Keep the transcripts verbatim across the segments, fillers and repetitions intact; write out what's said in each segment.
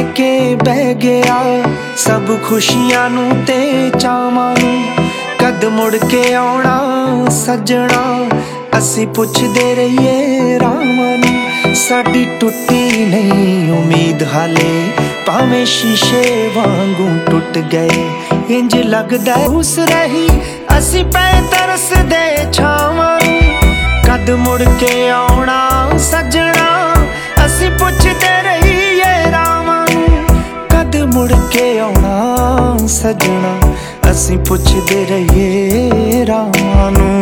के बह गया सब खुशियां नू ते चावां नू। कद मुड़ के आउणा सजना असी पुछदे रहिए रावां नू। साडी टुटी नहीं उम्मीद हाले भावें शीशे वांगू टुट गए। इंज लगदा उस रही असी पै तरसदे छावां नू। कद मुड़ के आउणा सजना असी पुछदे रहिए रावां नू। कद मुड़ के आउणा सजना असी पुछदे रहिए रावां नू।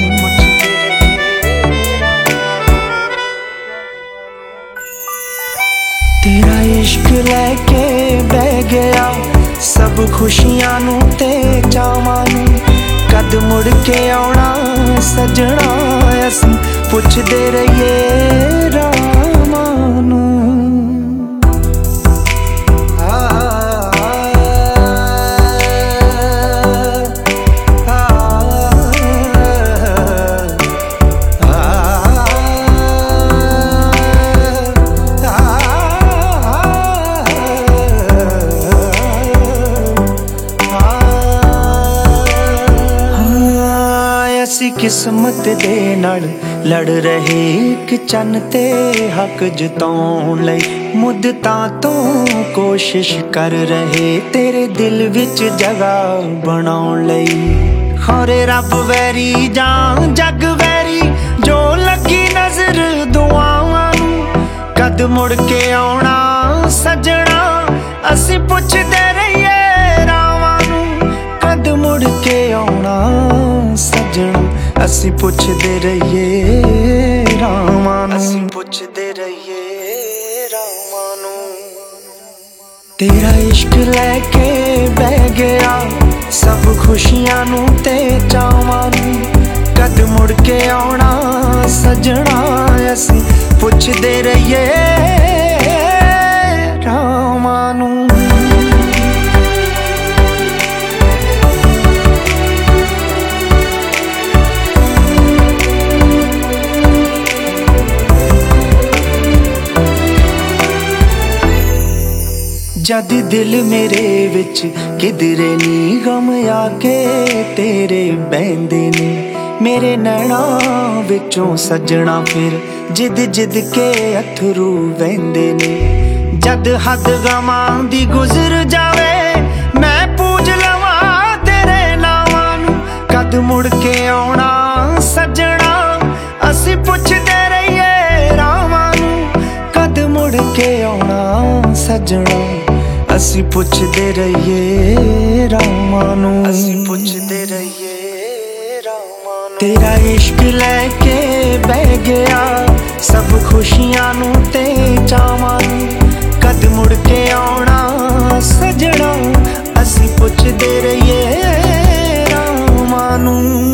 तेरा इश्क लैके बह गया सब खुशियां नू ते चावां नू। कद मुड़ के आउणा सजना असी पुछदे रहिए रावां नू। किस्मत दे नाल लड़ रहे एक चन्न ते हक जताउण लई। मुद्दतां तो कोशिश कर रहे तेरे दिल विच जगह बनाउण लई। खौरे रब वैरी जां जग वैरी जो लगी नजर दुआवां नू। कद मुड़ के आउणा सजना असी पुछदे रहिए रावां नू। कद मुड़ के आउणा सजना असी पुछदे रहिए रावां नू। असी पुछदे रहिए रावां नू। तेरा इश्क लैके बह गया सब खुशियां नू ते चावां नू। कद मुड़ के आउणा सजना असी पुछदे रहिए रावां नू। जद दिल मेरे विच किधरे नी गम आके तेरे बहंदे ने। मेरे नैना विचों सजना फिर जिद जिद के अथरू वहंदे ने। जद हद गमां दी गुजर जावे मैं पूज लवां तेरे नावां नू। कद मुड़ के आउणा सजना असी पुछदे रहिए रावां नू। कद मुड़ के आउणा सजना असी पुछदे रहिए रावां नू। असी पुछदे रहिए रावां नू। तेरा इश्क लैके बह गया सब खुशियां नू ते चावां नू। कद मुड़ के आउणा सजना असी पुछदे रहिए रावां नू।